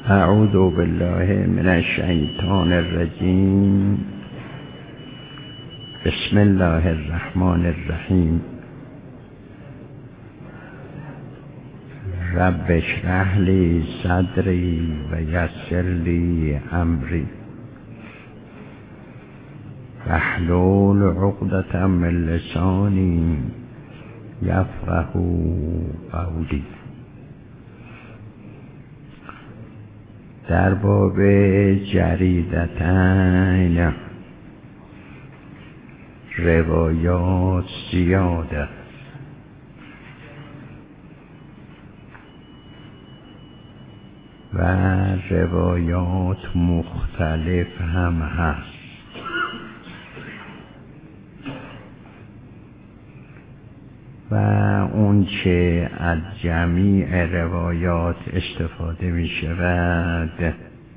اعوذ بالله من الشیطان الرجیم. بسم الله الرحمن الرحیم. رب اشرح لی صدری و یسر لی امری واحلل عقدة من لسانی یفقهوا قولی. در باب جریدتین روایات زیاده و روایات مختلف هم هست. و اون چه از جمیع روایات استفاده می شود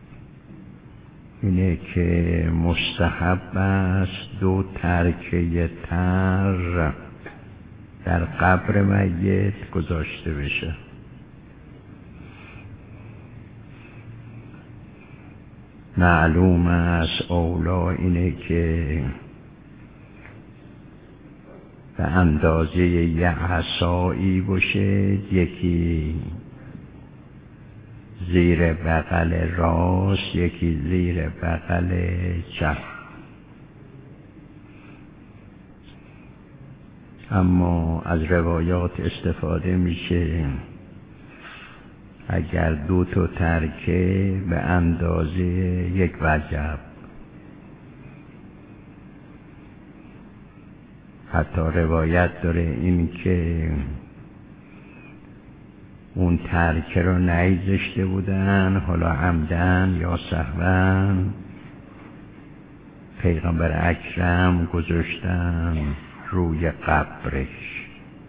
اینه که مستحب است 2 ترکه تر در قبر میت گذاشته بشه. معلوم است اولا اینه که به اندازه یه عصایی باشه، یکی زیر بغل راست، یکی زیر بغل چپ. اما از روایات استفاده میشه اگر 2 تا ترکه به اندازه 1 وجب، حتی روایت داره این که اون ترکه رو نگذاشته بودن، حالا عمدن یا سهوا پیغمبر اکرم گذاشتن روی قبرش.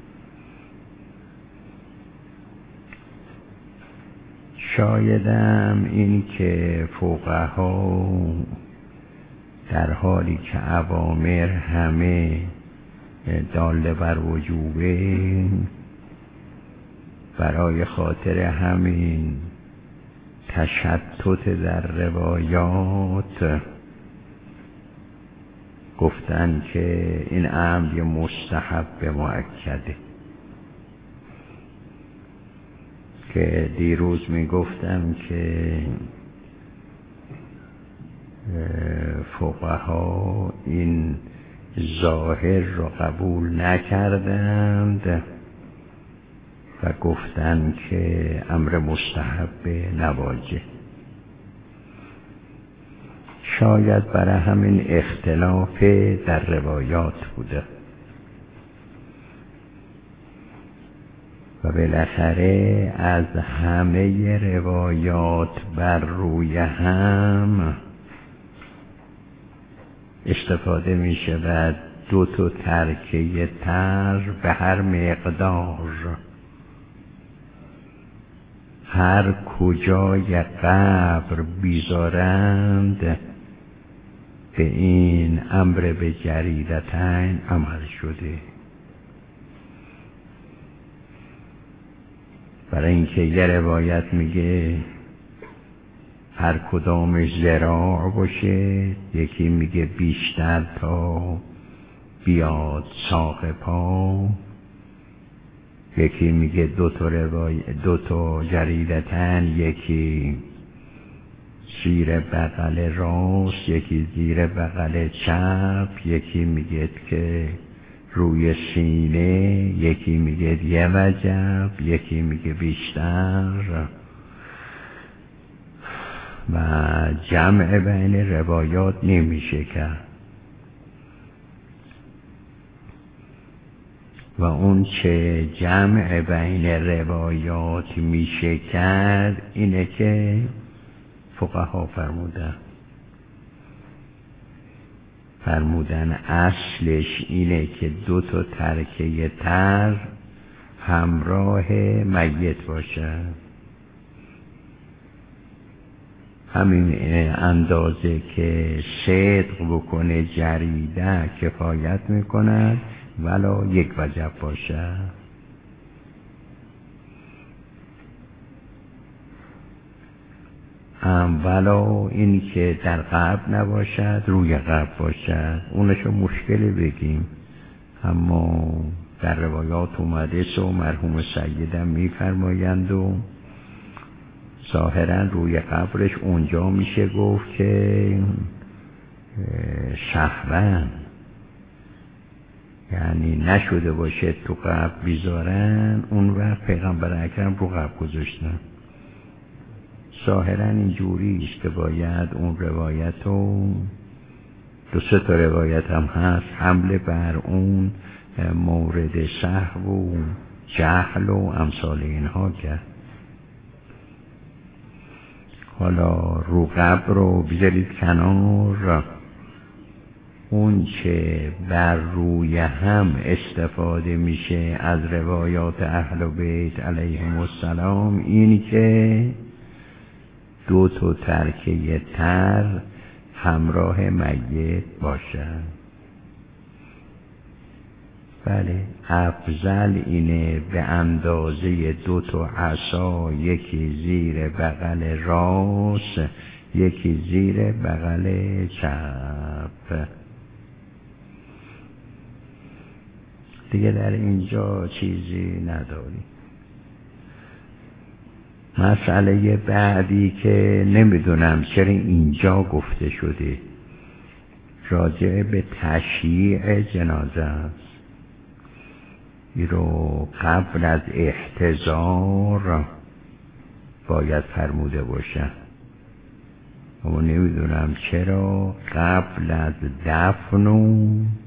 شایدم این که فقها در حالی که اوامر همه داله بر وجوبه، برای خاطر همین تشتت در روایات گفتن که این امر مستحب مؤکده. که دیروز می گفتم که فقها این ظاهر را قبول نکردند و گفتند که امر مستحب نواجه. شاید برای همین اختلاف در روایات بوده و بالاخره از همه روایات بر روی هم استفاده می شود 2 تا ترکه تر به هر مقدار. هر کجای قبر بیزارند به این امر به جریدتین عمل شده. برای اینکه یه روایت میگه هر کدامش ذراع باشه، یکی میگه بیشتر تا بیاد ساق پا، یکی میگه 2 تا جریدتن، یکی زیر بغل راست، یکی زیر بغل چپ، یکی میگه که روی سینه، یکی میگه 1 وجب، یکی میگه بیشتر. و جمع بین روایات نمیشه کرد. و اون چه جمع بین روایات میشه کرد اینه که فقها فرمودن اصلش اینه که 2 تا ترکه تر همراه میت باشه. همین اندازه که صدق بکنه جریده کفایت میکند ولا 1 وجب باشه. ولو این که در قبر نباشد روی قبر باشد، اونشو مشکلی بگیم. اما در روایات اومده و مرحوم سیدم میفرمایند و ظاهرا روی قبرش اونجا میشه گفت که شهوان، یعنی نشده باشه تو قبر بیزارن، اون وقت پیغمبر اکرم رو قبر گذاشتن. ظاهرا اینجوری است که باید اون روایت رو، 2-3 تا روایت هم هست، حمله بر اون مورد سهو و جهل و امثال اینها کرد. حالا رو قبر رو بذارید کنار، اون چه بر روی هم استفاده میشه از روایات اهل بیت علیهم السلام، این که 2 تا ترکه تر همراه میت باشد. بله، افضل اینه به اندازه 2 تا عصا، یکی زیر بغل راست، یکی زیر بغل چپ. دیگه در اینجا چیزی نداری. مسئله بعدی که نمیدونم چرا اینجا گفته شده، راجع به تشییع جنازه است. این رو قبل از احتضار باید فرموده باشه، اما نمیدونم چرا قبل از دفن و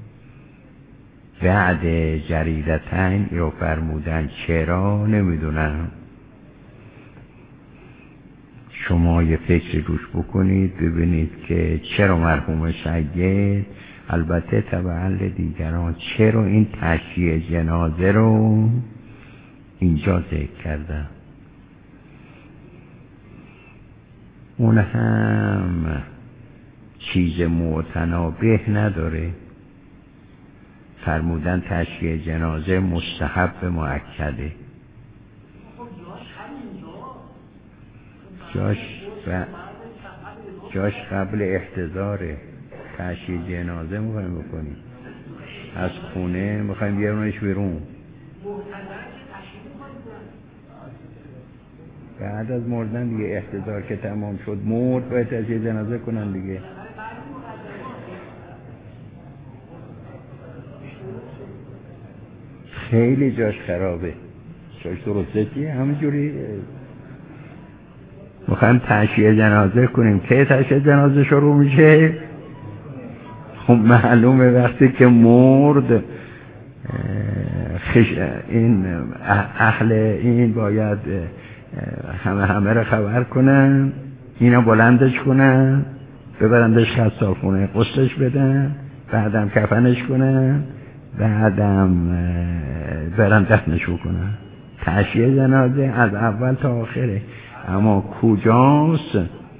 بعد جریدتین رو فرمودن. چرا نمیدونم. شما یه فکر روش بکنید ببینید که چرا مرحوم سید، البته تبعا دیگران، چرا این تشییع جنازه رو اینجا ذکر کردن. اون هم چیز متنابه نداره، فرمودن تشییع جنازه مستحب مؤکده. جاش قبل احتضاره. تشییع جنازه میخوایم بکنیم، از خونه میخوایم بیارونش بیرون، بعد از مردن دیگه احتضار که تمام شد، مرد باید تشییع جنازه کنن دیگه. خیلی جاش خرابه، جاش درسته چیه همینجوری میخوایم تشییع جنازه کنیم. که تشییع جنازه شروع میشه؟ خب معلومه وقتی که مرد این اهل این باید همه رو خبر کنن، اینا بلندش کنن، ببرندش خستالخونه غسلش بدن، بعدم کفنش کنن، بعدم برن دفنش کنن. تشییع جنازه از اول تا آخره. اما کجاست؟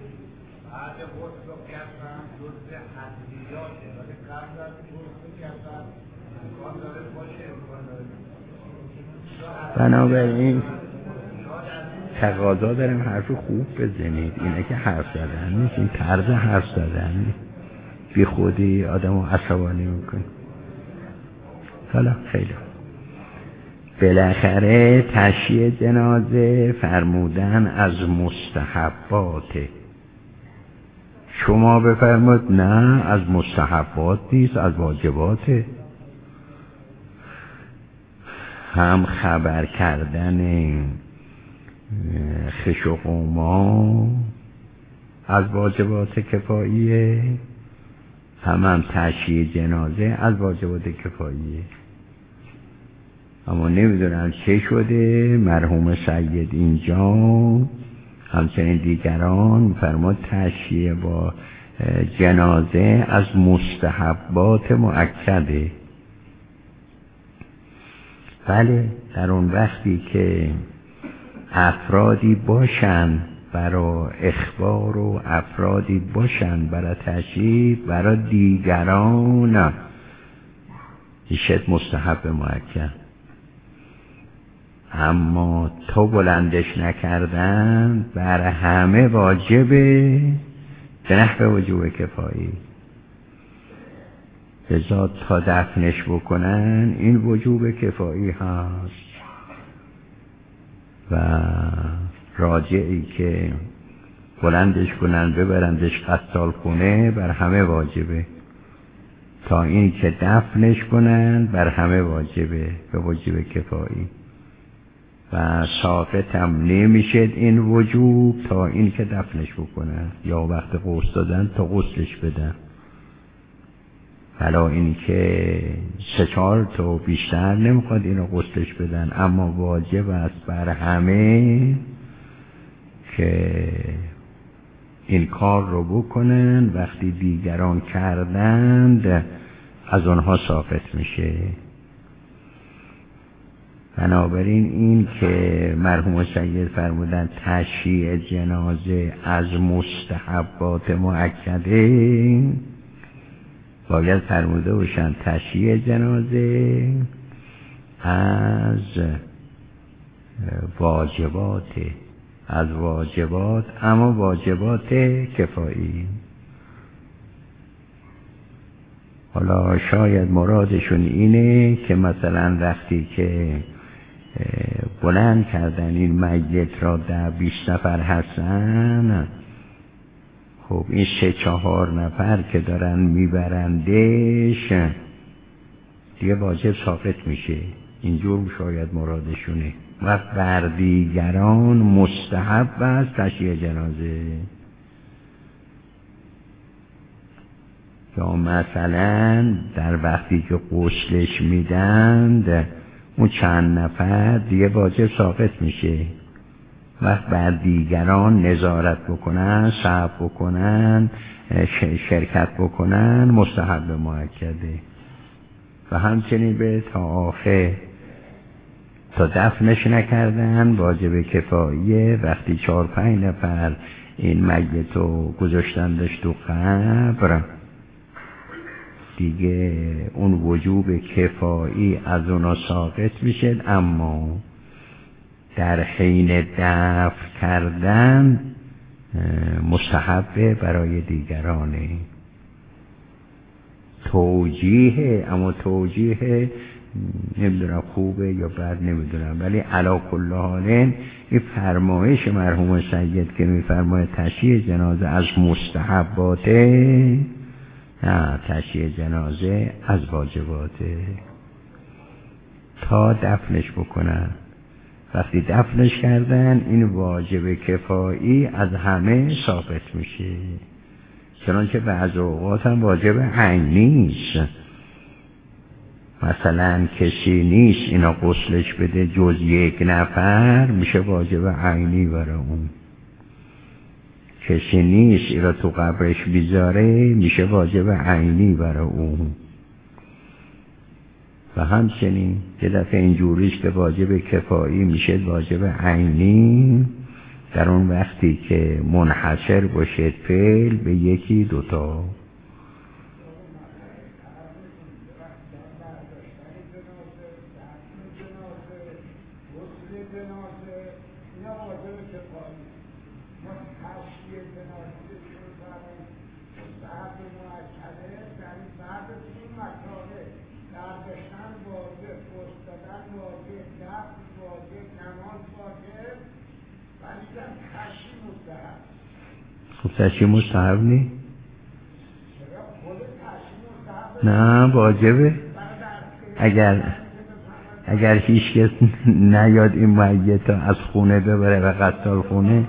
بنابراین تقاضا داریم حرف خوب بزنید. اینه که حرف زدن نیست، این طرز حرف زدن نیست، بی خودی آدمو عصبانی میکنه. حالا خیلی بالاخره تشییع جنازه فرمودن از مستحباته. شما بفرمود نه از مستحبات نیست، از واجباته. هم خبر کردن خش و قوما از واجبات کفاییه، هم تشییع جنازه از واجبات کفاییه. اما نمیدونم چه شده مرحوم سید اینجا همچنین دیگران فرمود تشییع با جنازه از مستحبات مؤکده. بله، در اون وقتی که افرادی باشن برای اخبار و افرادی باشن برای تشییع، برای دیگران ایشت مستحب مؤکد. اما تا بلندش نکردن بر همه واجبه به نحو وجوب کفایی. لذا تا دفنش بکنن این وجوب کفایی هست و راجعی که بلندش کنن ببرندش قتال خونه بر همه واجبه، تا این که دفنش کنن بر همه واجبه به وجوب کفایی و ساقط هم نمیشد این وجوب تا این که دفنش بکنن یا وقت غسل دادن تا غسلش بدن. حالا این که 3-4 تا بیشتر نمیخواد اینو غسلش بدن، اما واجب است بر همه که این کار رو بکنن. وقتی دیگران کردند از اونها ساقط میشه. بنابراین این که مرحوم سید فرمودن تشییع جنازه از مستحبات مؤکده، باید فرموده باشن تشییع جنازه از واجبات، اما واجبات کفایی. حالا شاید مرادشون اینه که مثلا وقتی که بلند کردن این میت را 10-20 نفر هستن، خب این 3-4 نفر که دارن میبرندش دیگه واجب ساقط میشه. اینجور شاید مرادشونه. و بر دیگران مستحب است تشییع جنازه. یا مثلا در وقتی که غسلش میدند اون چند نفر دیگه واجب ساقط میشه. وقت بر دیگران نظارت بکنن، صبر بکنن، شرکت بکنن مستحب مؤکده. و همچنین به تا آخر تا دفنش نکردن واجب کفاییه. وقتی 4-5 نفر این میت رو گذاشتندش تو قبر دیگه اون وجوب کفایی از اونا ساقط میشه، اما در حین دفن کردن مستحبه برای دیگرانه. توجیه، اما توجیه نمیدونم خوبه یا بد نمیدونم، ولی علی کل حال این فرمایش مرحوم سید که میفرماید تشییع جنازه از مستحباته، نه، تشییع جنازه از واجباته تا دفنش بکنن. وقتی دفنش کردن این واجب کفایی از همه ثابت میشه، چنانچه بعض اوقات هم واجب عینی نیست. مثلا کسی نیست اینا غسلش بده جز 1 نفر، میشه واجب عینی برای اون. کسی نیست اینا تو قبرش بیزاره، میشه واجب عینی برای اون. و همچنین یه دفعه اینجوریش که واجب کفایی میشه واجب عینی در اون وقتی که منحصر باشه فعل به 1-2 تا. تشییع مستحب نی؟ نه واجبه. اگر هیچ کس نیاد این میت از خونه ببره و قتال خونه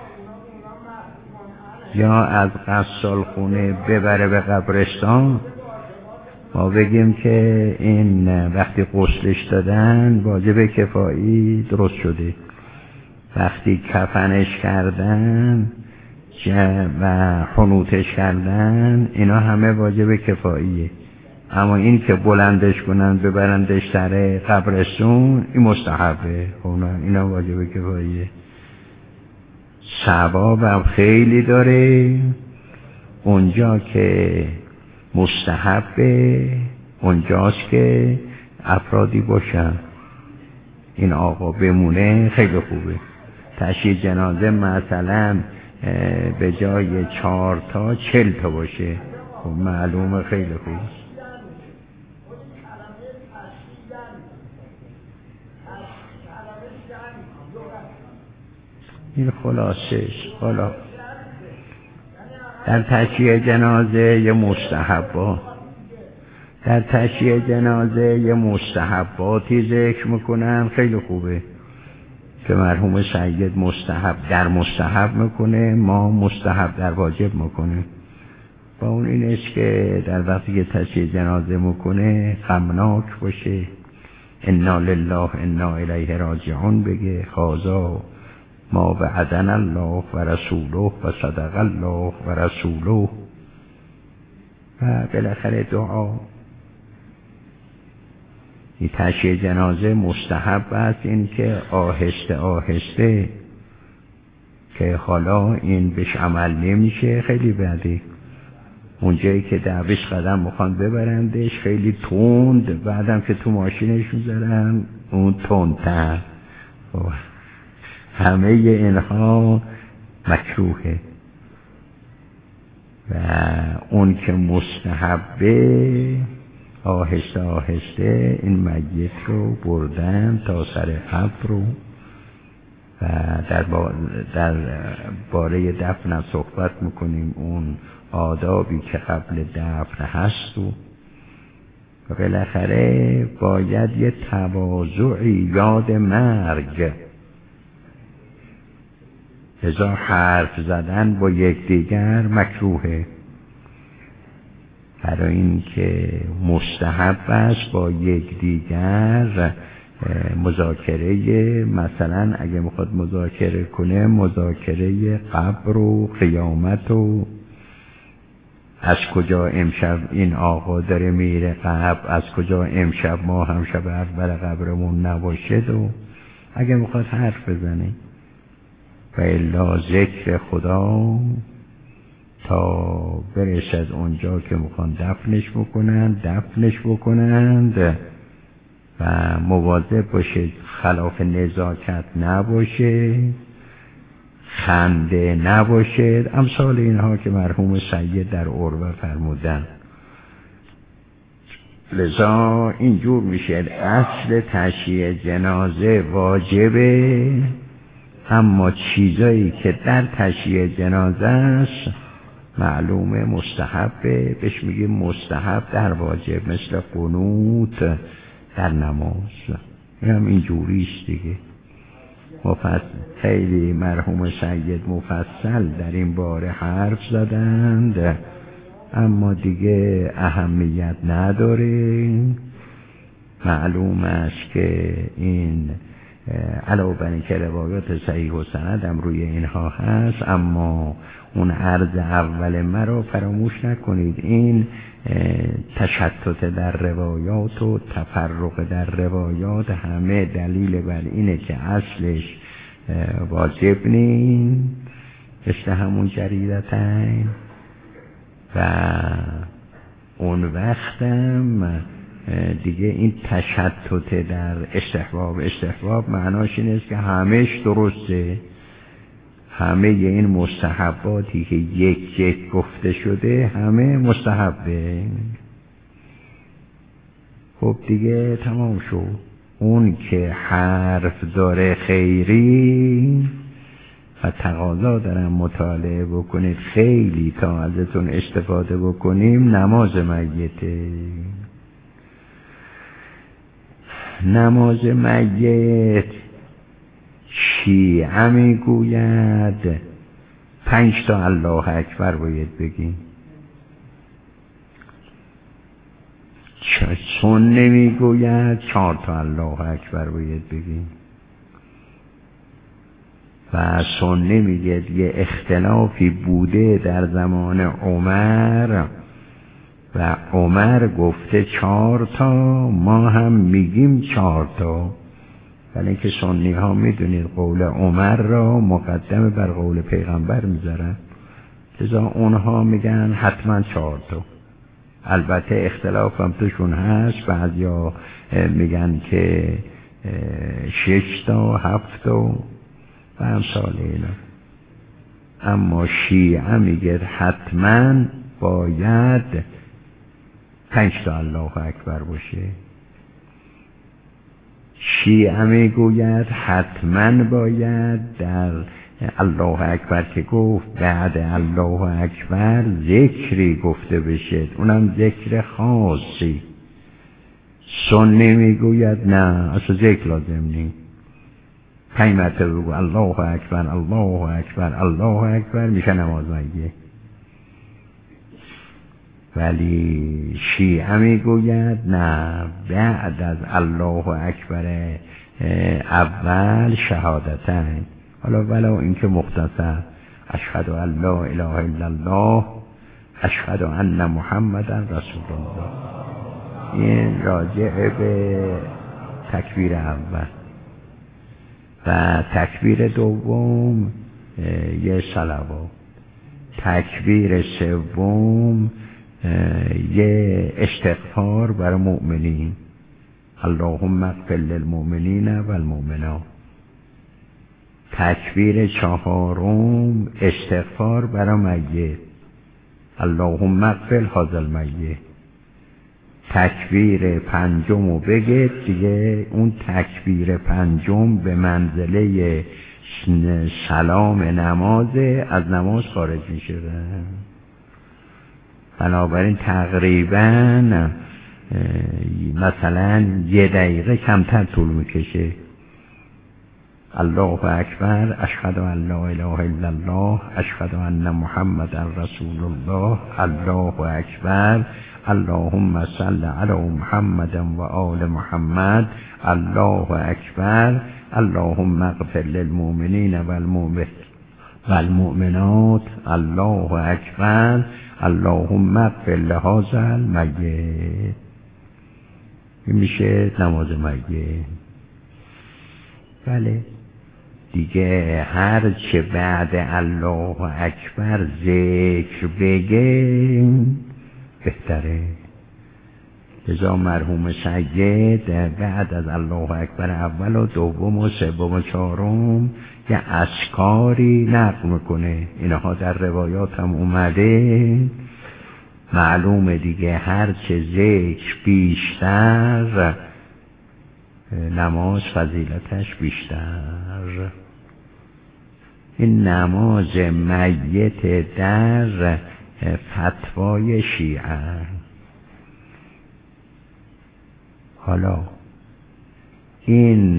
یا از قتال خونه ببره به قبرستان، ما بگیم که این وقتی غسلش دادن واجب کفایی درست شده. وقتی کفنش کردن و حنوطش کردن اینا همه واجب کفاییه. اما این که بلندش کنن ببرندش سر قبرستون این مستحبه، اینا واجب کفاییه. ثواب هم خیلی داره. اونجا که مستحبه اونجاست که افرادی باشن این آقا بمونه خیلی خوبه. تشییع جنازه مثلا به جای 4 تا 40 تا باشه، خب معلومه خیلی خوب. این خلاصش. حالا در تشییع جنازه یه مستحبات، در تشییع جنازه یه مستحباتی ذکر میکنن خیلی خوبه که مرحوم سید مستحب در مستحب میکنه، ما مستحب در واجب میکنه. با اون این است که در وقتی که تشییع جنازه میکنه غمناک باشه، انا لله انا الیه راجعون بگه، هذا ما وعدنا الله و رسوله و صدق الله و رسوله، و بالاخره دعا. این تشییع جنازه مستحب است، این که آهسته آهسته، که حالا این بهش عمل نمیشه خیلی بده. اونجایی که دعویش قدم میخوان ببرندش خیلی تند، بعدم که تو ماشینش میذارن اون تندتر. همه اینها مکروهه و اون که مستحبه آهسته آهسته این میت رو بردن تا سر قبر رو، و در باره دفن صحبت میکنیم، اون آدابی که قبل دفن هست و بالاخره باید یه تواضعی یاد مرگ، ازا حرف زدن با یکدیگر مکروهه، برای این که مستحب است با یکدیگر مذاکره، مثلا اگه میخواد مذاکره کنه مذاکره قبر و قیامت و از کجا امشب این آقا داره میره قبر، از کجا امشب ما هم شب اول قبرمون نباشد، و اگه میخواد حرف بزنه و الا ذکر خدا تا برسد اونجا که میخوان دفنش بکنند و مواظب باشه خلاف نزاکت نباشه، خنده نباشه، امثال اینها که مرحوم سید در عروه فرمودن. لذا اینجور میشه اصل تشییع جنازه واجبه، اما چیزایی که در تشییع جنازه است معلومه مستحبه، بهش میگیم مستحب در واجب، مثل قنوت در نماز. این هم اینجوریست دیگه. خیلی مرحوم سید مفصل در این باره حرف زدند، اما دیگه اهمیت نداره. معلوم است که این علاوه بر این که روایات صحیح و سند هم روی اینها هست، اما اون عرض اول مرا فراموش نکنید، این تشتت در روایات و تفرق در روایات همه دلیل بر اینه که اصلش واجب نیست، مثل همون جریدتین، و اون وقتم دیگه این تشتت در استحباب معناش این است که همهش درسته، همه این مستحباتی که یک گفته شده همه مستحبه. خب دیگه تمام شد. اون که حرف داره خیری و تقاضا دارم مطالعه بکنید خیلی تا ازتون استفاده بکنیم، نماز میته. نماز میت شیعه میگوید 5 تا الله اکبر باید بگیم، سنی میگوید 4 تا الله اکبر باید بگیم، و سنی میگه یه اختلافی بوده در زمان عمر و عمر گفته 4 تا، ما هم میگیم 4 تا، ولی اینکه سنی ها میدونید قول عمر را مقدم بر قول پیغمبر میذارن، لذا اونها میگن حتما 4 تا. البته اختلاف هم توشون هست، بعضیا میگن که 6 تا 7 تا و امثال اینا. اما شیعه میگه حتما باید 5 تا الله اکبر باشه. شیعه میگوید حتما باید در الله اکبر که گفت بعد الله اکبر ذکری گفته بشه، اونم ذکر خاصی. سنی میگوید نه، اصلا ذکر لازم نیست، 5 مرتبه بگو الله اکبر الله اکبر الله اکبر میشه نماز مگه. ولی شیعه میگوید نه، بعد از الله اکبر اول شهادتین. حالا ولو اینکه مختصر اشهد ان لا اله الا الله اشهد ان محمدا رسول الله، این راجع به تکبیر اول. و تکبیر دوم یه صلوات، تکبیر سوم یه استغفار برای مؤمنین، اللهم اغفر للمؤمنین والمؤمنات. تکبیر چهارم استغفار برای میت، اللهم اغفر هذا المیت. تکبیر پنجم رو بگید دیگه، اون تکبیر پنجم به منزله سلام نمازه، از نماز خارج میشه. بنابراین تقریبا مثلا 1 دقیقه کمتر طول میکشه. الله اکبر اشهد ان لا اله الا الله اشهد ان محمدا رسول الله الله اکبر اللهم صل علی محمد و آل محمد الله اکبر اللهم اغفر للمؤمنین والمؤمنات الله اکبر اللهم اغفر لهذا المیت. این میشه نماز میت. بله دیگه هر چه بعد الله اکبر ذکر بگه بهتره. لذا مرحوم سید بعد از الله اکبر اول و دوم و سوم و چهارم یه اذکاری نقل میکنه. اینها در روایات هم اومده. معلومه دیگه هر چه ذکر بیشتر نماز فضیلتش بیشتر. این نماز میت در فتوای شیعه. حالا این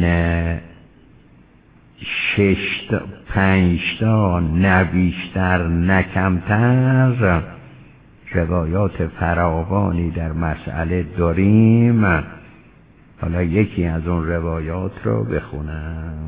5 تا نه بیشتر نه کمتر روایات فراوانی در مسئله داریم. حالا یکی از اون روایات رو بخونم.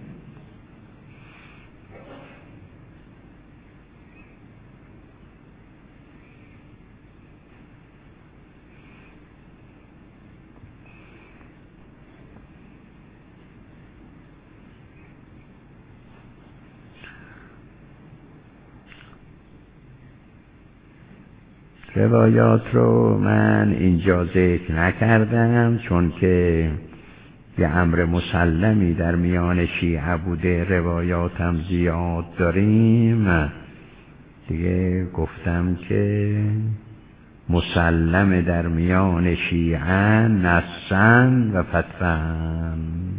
روایات رو من اینجا ذکر نکردم چون که یه امر مسلمی در میان شیعه بوده، روایات هم زیاد داریم دیگه. گفتم که مسلم در میان شیعه نصن و فتوان.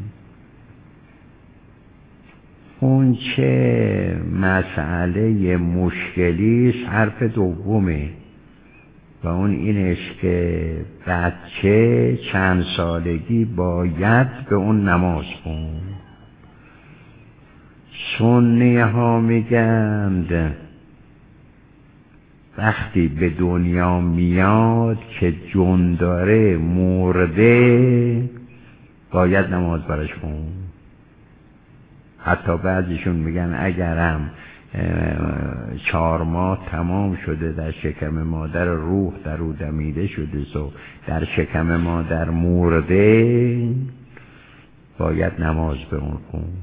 اون چه مسئله مشکلی حرف دومه و اون اینش که بچه چند سالگی باید به اون نماز خوند. سنی ها میگند وقتی به دنیا میاد که جون داره مرده باید نماز براش خوند. حتی بعضیشون میگن اگرم 4 ماه تمام شده در شکم مادر روح در او دمیده شده و در شکم مادر مرده باید نماز به اون خوند.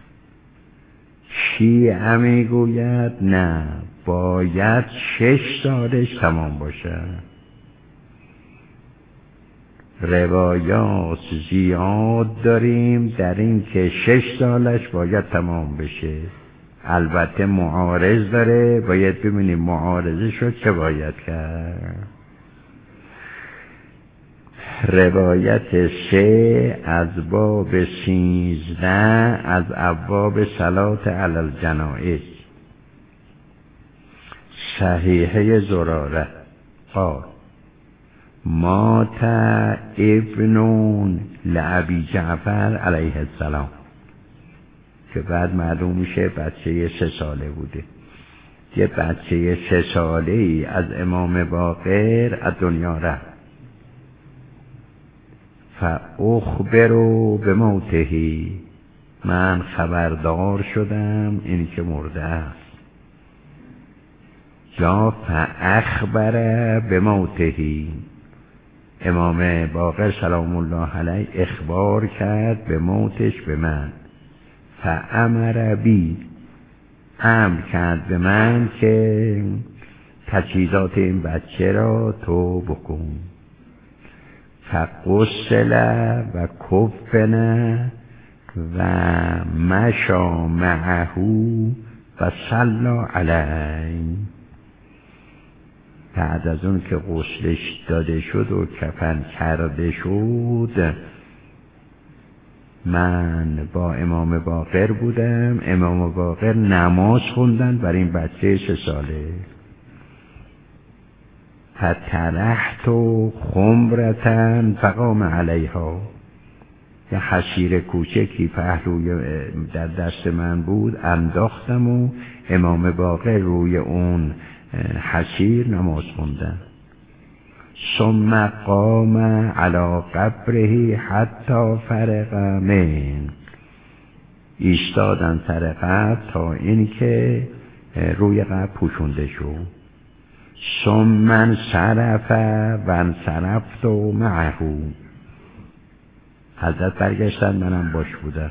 شیعه میگوید نه، باید 6 سالش تمام باشه. روایات زیاد داریم در این که 6 سالش باید تمام بشه. البته معارض داره، باید ببینیم معارضه شد چه باید کرد. روایت 3 از باب 13 از ابواب صلات علی الجنائز. صحیحه زراره قال مات ابن لابی جعفر علیه السلام، که بعد معلوم میشه بچه 3 ساله بوده. یه بچه 3 ساله ای از امام باقر از دنیا رفت. فاخبروا بموته، من خبردار شدم این که مرده است. یا فاخبر بموته، امام باقر سلام الله علیه اخبار کرد به موتش به من. فامر بی، امر کرد به من که تجهیزات این بچه را تو بکن. فغسل و کفن و مشى معه و صلی علیه. بعد از اون که غسلش داده شد و کفن کرده شد، من با امام باقر بودم. امام باقر نماز خوندن بر این بچه 3 ساله. فترحت خمرتن فقام علیها، یه حشیر کوچکی پهلوی در دست من بود، انداختم و امام باقر روی اون حشیر نماز خوندن. ثم قام علی قبره حتی فرغ من، ایستادن سر قبر تا این که روی قبر پوشونده شد. ثم انصرف و انصرفت معه، حضرت برگشتن منم باش بودم.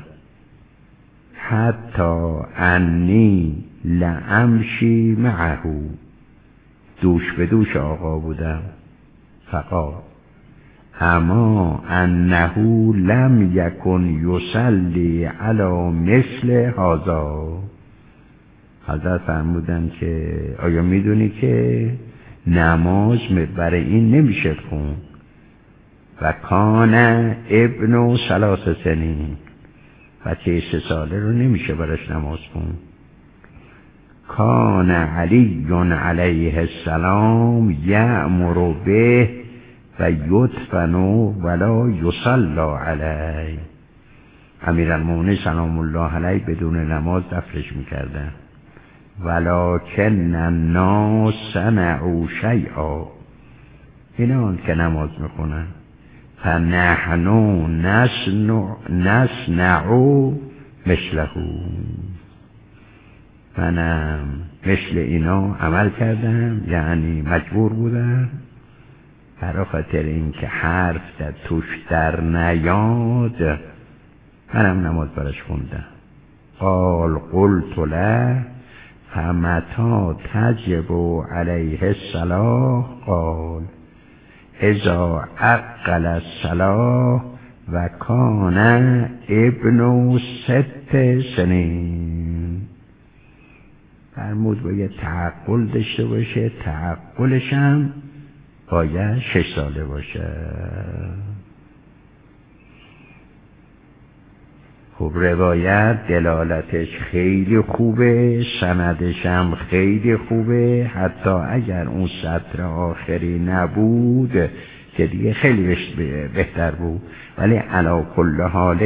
حتی انی لامشی معه، دوش به دوش آقا بودم. فقال اما انه لم یکن یصلی علی مثل هذا، حضرت فرمودن که آیا میدونی که نماز برای این نمیشه خون. و کان ابن 3 سنین، بچه 3 ساله رو نمیشه براش نماز خون. کان علی علیه السلام یأمر به و یدفن ولا یصلی علیه، امیرالمومنین سلام الله علیه بدون نماز دفنش میکردن. ولکن الناس صنعوا شیئا، اینان که نماز میخونن. فنحن نصنع مثله، منم مثل اینا عمل کردم، یعنی مجبور بودم برای خاطر اینکه حرف در توش در نیاد، منم نماز براش خوندم. قال قلت له فمتى تجب علیه الصلاة؟ قال اذا عقل الصلاة و کان ابن 6 سنین. فرمود باید تعقل داشته باشه، تعقلش هم باید 6 ساله باشه. خب روایت دلالتش خیلی خوبه، سندش هم خیلی خوبه. حتی اگر اون سطر آخری نبود که دیگه خیلی بهتر بود، ولی علی کل حال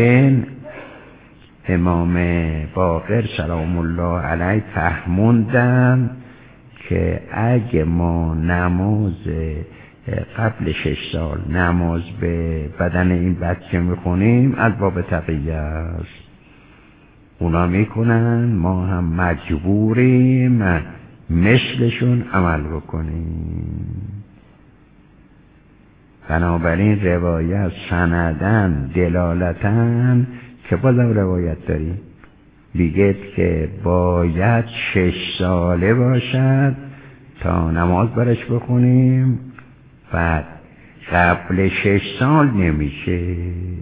امام باقر سلام الله علیه فهموندن که اگه ما نماز قبل 6 سال نماز به بدن این بچه میخونیم از باب تقیه است. اونا میکنن، ما هم مجبوریم مثلشون عمل بکنیم. بنابراین روایت سندن دلالتن که بازم روایت داریم میگه که باید 6 ساله باشد تا نماز برش بخونیم. بعد قبل 6 سال نمیشه.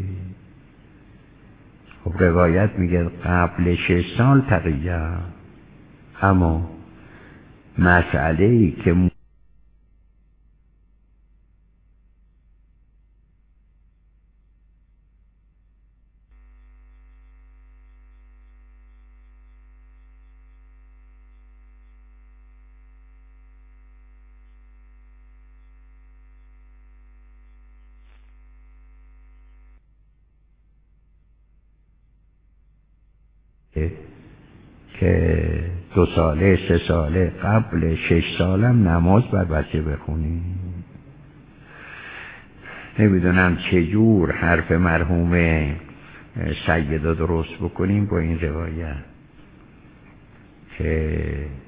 خب روایت میگه قبل 6 سال تقیه، اما مسئله‌ای که که 2 ساله 3 ساله قبل 6 سالم نماز بر بچه بخونی. نمیدونم چجور حرف مرحوم سیدا درست بکنیم با این روایت که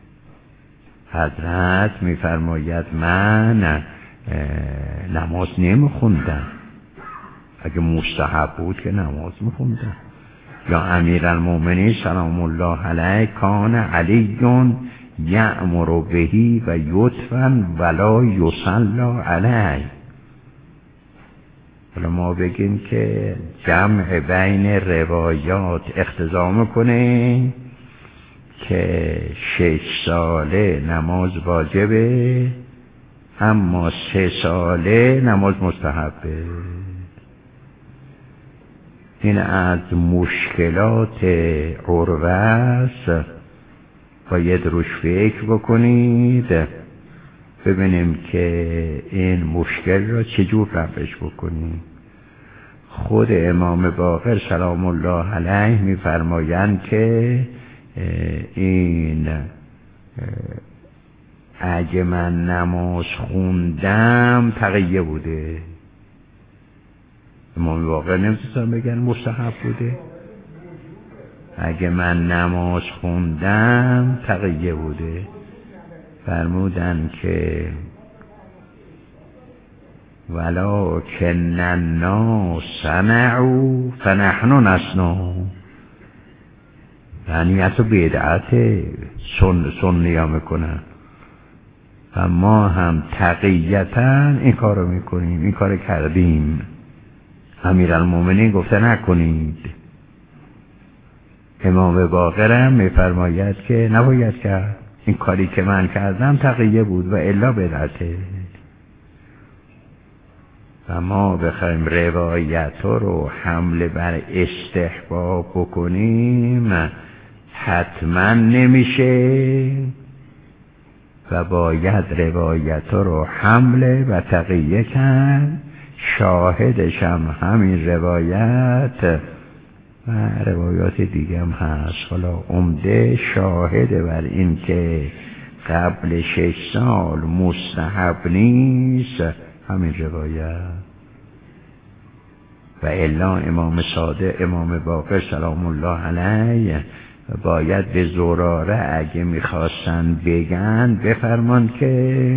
حضرت میفرماید من نماز نمیخوندم، اگه مستحب بود که نماز میخوندم. یا امیرالمومنین سلام الله علیه کان علی یأمر بهی و یدفن ولا یصلی علیه. حالا ما بگیم که جمع بین روایات اقتضا میکنه که 6 ساله نماز واجبه اما 3 ساله نماز مستحبه. این از مشکلات عروه است، باید روش فکر بکنید ببینیم که این مشکل را چجور رفعش بکنیم. خود امام باقر سلام الله علیه میفرمایند که این اگه من نماز خوندم تقیه بوده. امام باقر نمیتونستم بگن مستحب بوده. اگه من نماز خوندم تقیه بوده. فرمودن که ولکن الناس صنعوا فنحن نصنع. یعنی حتی بدعت سنیا میکنن و ما هم تقیتا این کار رو میکنیم، این کار کردیم. امیرالمومنین گفته نکنید. امام باقر هم میفرماید که نباید کرد، این کاری که من کردم تقیه بود و الا بدعته. و ما بخوایم روایت رو حمله بر استحباب بکنیم حتما نمیشه و باید روایت رو حمله و تقیه کرد. شاهدش هم همین روایت و روایات دیگه هم هست. حالا عمده شاهد بر این که قبل 6 سال مستحب نیست همین روایت. و الا امام صادق امام باقر سلام الله علیه باید به زراره اگه میخواستن بگن بفرمان که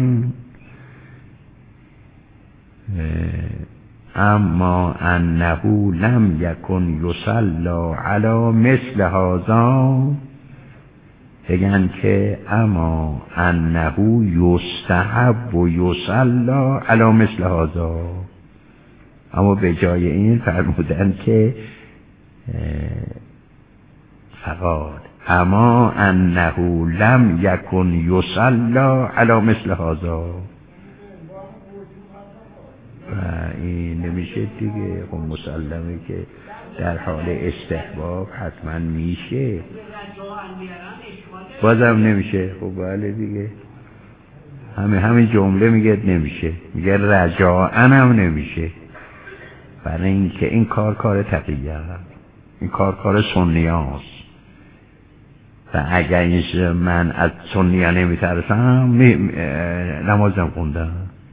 اما انه لم یکن یصلی علی مثل هذا، بگن که اما انه یستحب و یصلی علی مثل هذا. اما به جای این فرمودن که فقط اما انه لم یکن یصلی علی مثل هذا. و این نمیشه دیگه. خب مسلمه که در حال استحباب حتما میشه، بازم نمیشه. خب بله دیگه، همین جمله میگه نمیشه، میگه رجاءً هم نمیشه. برای اینکه این کار تقیه، این کار سنیاست و اگر این من از سنیا نمیترسم نمازم خوندم.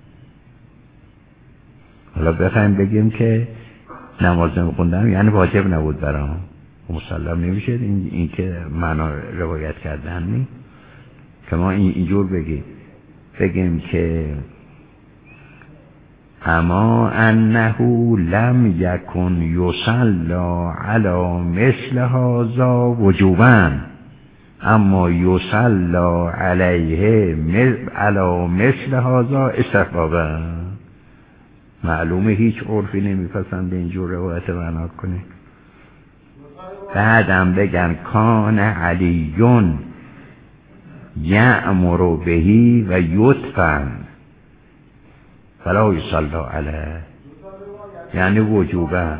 حالا بخوایم بگیم که نماز نمیخوندم یعنی واجب نبود برام، مسلم نمیشه. این که معنا روایت کردن نی که ما اینجور بگیم که اما انه لم یکن یصلی علی مثل هذا وجوبا اما یصلی علیه علی مثل هذا استحبابا. معلومه هیچ عرفی نمیپسنده اینجور روایت بنا کنه. بعدم بگن کان علیون یأمر بهی و یدفن فلا یصلی علیه، یعنی وجوبا.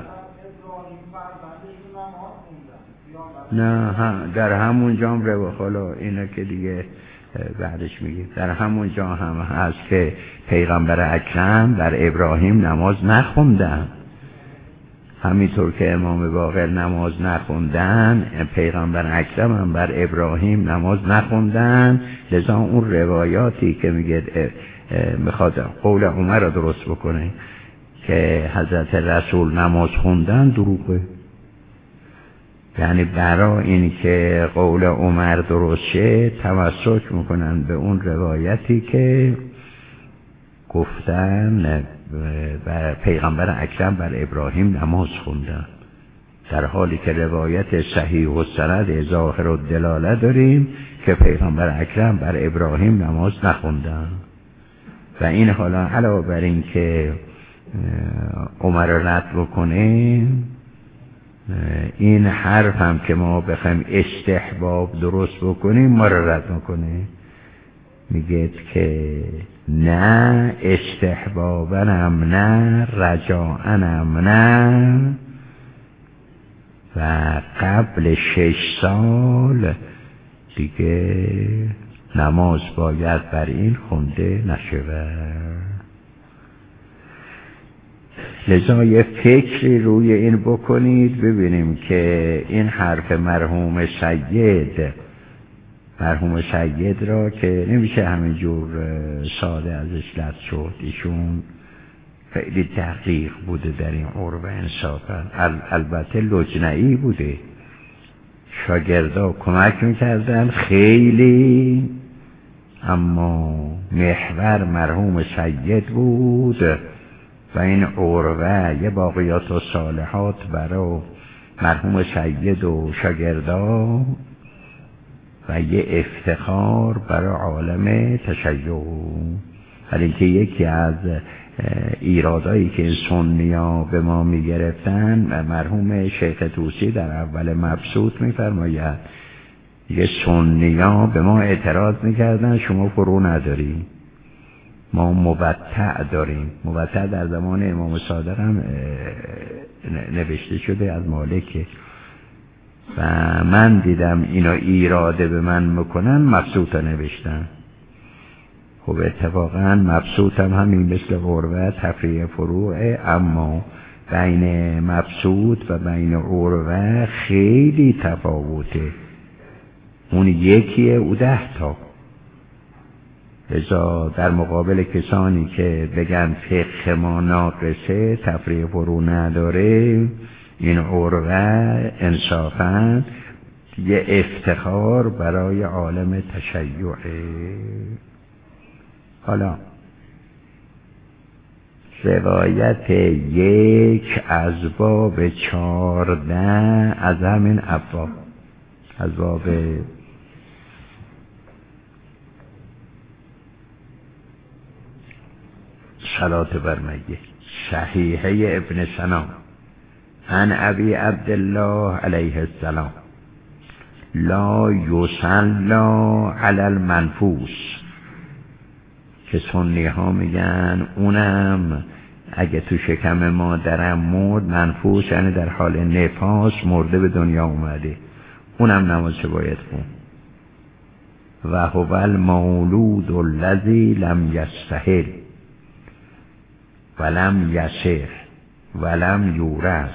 نه در همون جام رو خلا اینا که دیگه بعدش میگه در همون جا هم هست که پیغمبر اکرم بر ابراهیم نماز نخوندن، همینطور که امام باقر نماز نخوندن پیغمبر اکرم هم بر ابراهیم نماز نخوندن. لذا اون روایاتی که میگه میخواد قول عمر را درست بکنه که حضرت رسول نماز خوندن دروغه. یعنی برای این که قول عمر درست شه تمسک میکنن به اون روایتی که گفتن پیغمبر اکرم بر ابراهیم نماز خوندن، در حالی که روایت صحیح و سند ظاهر و دلاله داریم که پیغمبر اکرم بر ابراهیم نماز نخوندن. و این حالا علاوه بر این که عمر رد بکنه، این حرف هم که ما بخوایم استحباب درست بکنیم ما رو رد میکنه، میگه که نه استحبابنم نه رجاءنم نه و قبل 6 سال دیگه نماز باید بر این خونده نشود. لذا یه فکری روی این بکنید ببینیم که این حرف مرحوم سید را که نمیشه همینجور ساده ازش رد شد، ایشون خیلی دقیق بوده در این عرف انصافا. البته لجنعی بوده، شاگردا کمک میکردن خیلی، اما محور مرحوم سید بود و این عروه یه باقیات و صالحات برای مرحوم سید و شاگردا و یه افتخار برای عالم تشیع. ولی اینکه یکی از ایرادایی که سنی‌ها به ما میگرفتن، مرحوم شیخ طوسی در اول مبسوط میفرماید یه سنی‌ها به ما اعتراض میکردن شما فرو نداری، ما مبتع داریم. مبتع در زمان امام صادق هم نوشته شده از مالک و من دیدم اینا ایراده به من میکنن مبسوط نوشتن. خب اتفاقا مبسوط هم همین مثل عروه تفریع فروعه، اما بین مبسوط و بین عروه خیلی تفاوته، اون یکیه او 10 تا. لذا در مقابل کسانی که بگن فقه ما ناقصه تفریع فرو نداره، این عروه انصافاً یه افتخار برای عالم تشیعه. حالا روایت 1 از باب 14 از همین ابواب، از باب صلات بر میت، صحیحه ابن سنا عن ابی عبدالله علیه السلام لا یصلی علی المنفوس، که سنی ها میگن اونم اگه تو شکم مادرم مرد، منفوس یعنی در حال نفاس مرده به دنیا اومده، اونم نماز باید خون. و هو المولود الذی لم یستحل ولم یسر ولم یورث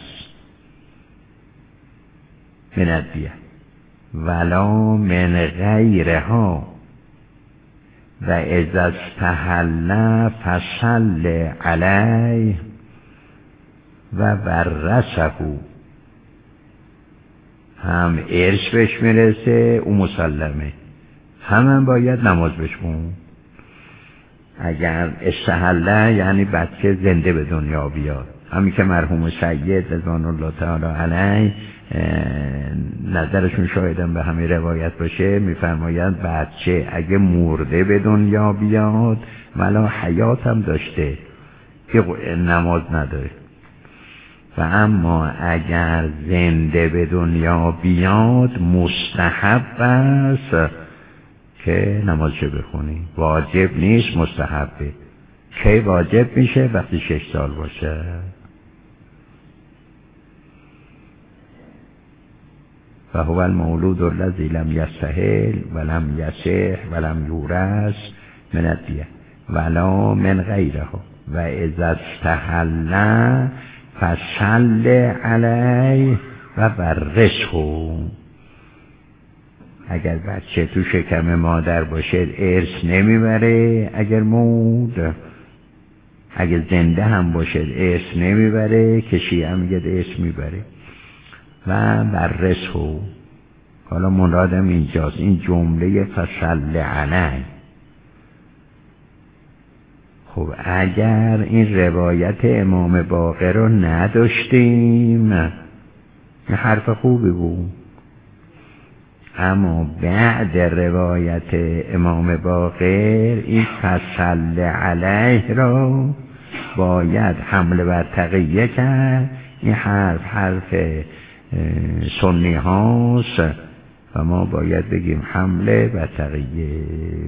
من الدیه ولا من غیرها و اذا استحل فصل علیه و ورثه، هم ارث بهش میرسه او مسلمه، هم باید نماز بخونه. اگر استحله یعنی بچه زنده به دنیا بیاد، همین که مرحوم سید رضوان الله تعالی علیه نظرشون شایدم به همین روایت باشه، میفرمایند بچه اگه مرده به دنیا بیاد ولی حیات هم داشته، که نماز نداره. و اما اگر زنده به دنیا بیاد مستحب است که نمازشو بخونی، واجب نیست، مستحبه. کی واجب میشه؟ وقتی 6 سال باشه. و هو المولود الذی لم یستحل ولم یصح ولم یورث من الدیه ولا من غیره و اذا استحل فصل علیه و ورثه. اگر بچه تو شکم مادر باشه ارث نمیبره، اگر مرد. اگر زنده هم باشه ارث نمیبره، که شیعه میگه ارث میبره. و ورثه. حالا مرادم اینجاست، این جمله فصل علیه. خب اگر این روایت امام باقر رو نداشتیم، این حرف خوبی بود، اما بعد روایت امام باقر این فصل علیه را باید حمل بر تقیه کرد. این حرف سنی هاست و ما باید بگیم حمله بر تقیه.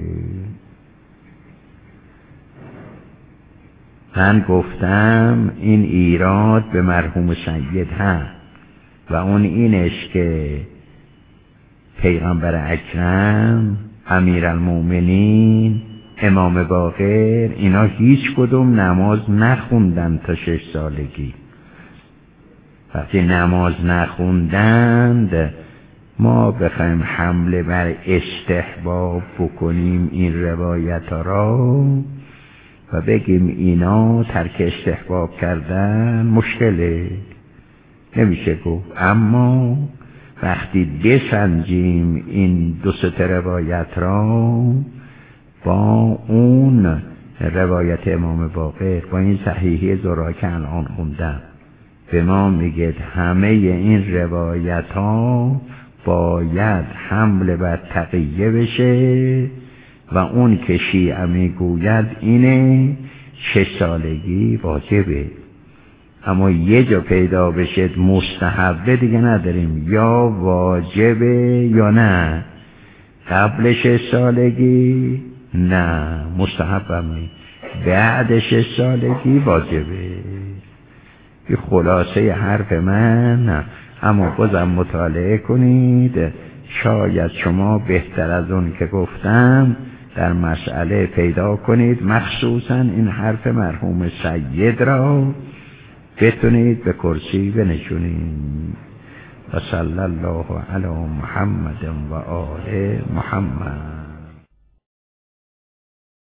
من گفتم این ایراد به مرحوم سید هست و اون اینش که پیغمبر اکرم، امیرالمومنین، امام باقر، اینا هیچ کدوم نماز نخوندن تا 6 سالگی. وقتی نماز نخوندند ما بخوایم حمله بر استحباب بکنیم این روایت را و بگیم اینا ترک استحباب کردن، مشکله، نمیشه گفت. اما وقتی بسنجیم این 2-3 روایت را با اون روایت امام باقر، با این صحیحی زرا که الان خوندم، به ما میگه همه این روایت ها باید حمل بر تقیه بشه و اون که شیعه میگوید اینه 6 سالگی واجبه. اما یه جا پیدا بشه مستحبه دیگه نداریم، یا واجبه یا نه. قبل 6 سالگی نه، مستحبه می، بعد 6 سالگی واجبه. این خلاصه حرف من. اما بازم مطالعه کنید، شاید شما بهتر از اون که گفتم در مسئله پیدا کنید، مخصوصا این حرف مرحوم سید را بتونید به کرسی بنشونید. و صلی الله علی محمد و آل محمد.